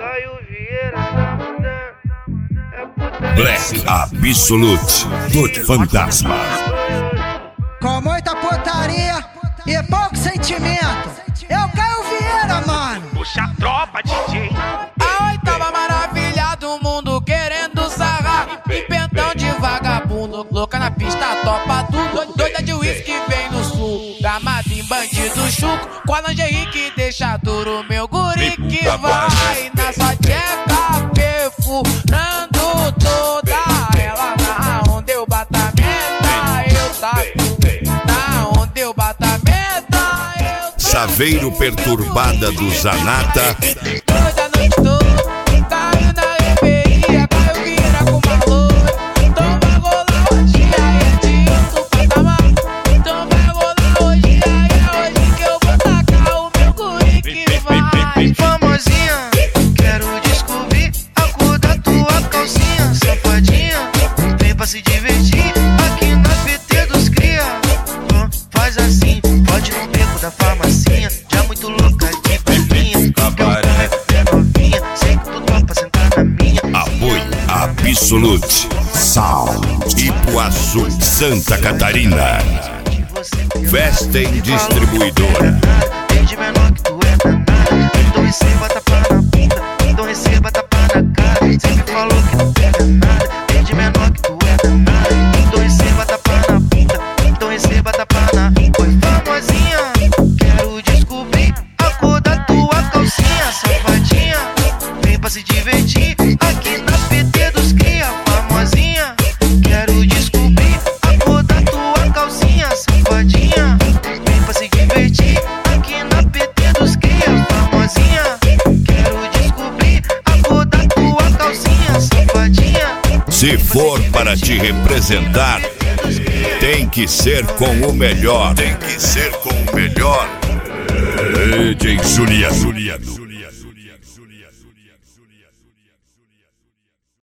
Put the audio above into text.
Black Absolute, do Fantasma. Com muita putaria e pouco sentimento, eu Caio Vieira, mano. Puxa a tropa, DJ. A oitava maravilha do mundo querendo sarrar. E pentão de vagabundo, louca na pista, topa tudo. Doida de uísque vem no sul, gamado em bandido chuco. Com a lingerie que deixa duro, meu guri que vai na sua tcheca, perfurando toda ela. Na onde eu bato a meta, eu taco. Na onde eu bato a meta, eu taco. Saveiro perturbada do Zanata. Toda noite tô, caiu na reveria, Caio Vieira com uma loura. Então vai rolar hoje, aí é de outro patamar. Então vai rolar hoje, aí é hoje que eu vou tacar o meu guri que vai. Famosinha, quero descobrir a cor da tua calcinha. Safadinha, vem pra se divertir aqui na PT dos cria. Faz assim, pode no beco da farmacinha. Já muito louca de velhinha, é novinha. Sei que tu topa sentar na minha. Apoio Absolute Sound, Ipuaçu, Santa Catarina. Vestem Distribuidora. Desde menor que tu é danada. Então receba tapa na bunda, então receba tapa na cara. Sempre falou que não pega nada. Desde menor que tu é danada. Então receba tapa na bunda, então receba tapa na. Oi, famosinha, quero descobrir a cor da tua calcinha. Safadinha, vem pra se divertir aqui na PT dos cria. Famosinha, quero descobrir a cor da tua calcinha. Safadinha, vem pra se divertir aqui na PT dos cria. Famosinha, quero descobrir a cor da tua calcinha. Safadinha. Se for para te representar, tem que ser com o melhor. Tem que ser com o melhor. DJ Juliano.